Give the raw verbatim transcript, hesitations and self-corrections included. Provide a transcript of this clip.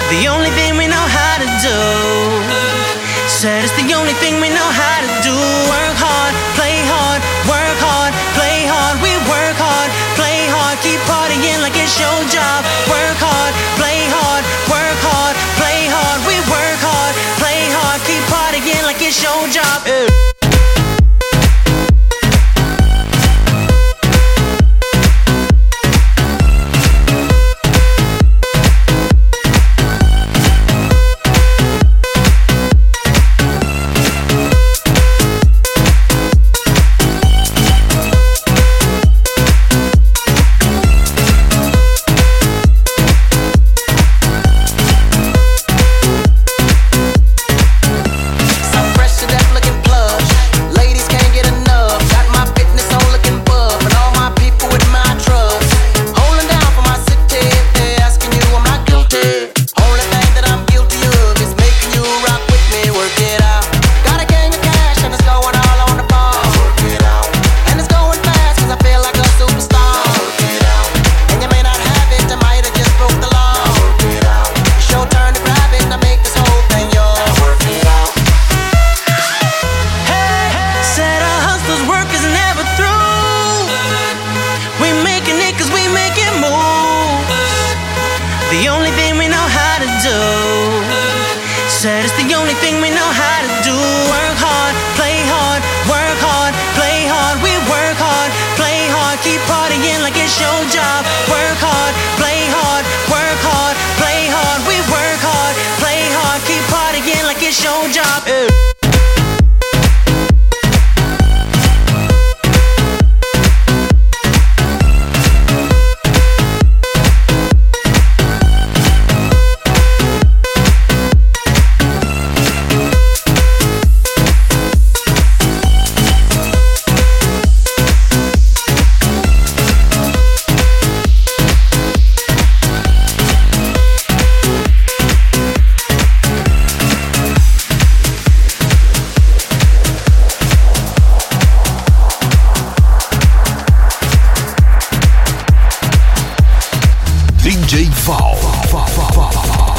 The only thing we know how to do. Said it's the only thing we know how to do. Work hard, play hard, work hard, play hard. We work hard, play hard, keep partying like it's your job. Work hard, play hard, work hard, play hard. We work hard, play hard, keep partying like it's your job. The only thing we know how to do. Said it's the only thing we know how to do. Work hard, play hard, work hard, play hard. We work hard, play hard, keep partying like it's your job. Work hard, play hard, work hard, play hard. We work hard, play hard, keep partying like it's your job. D J Val.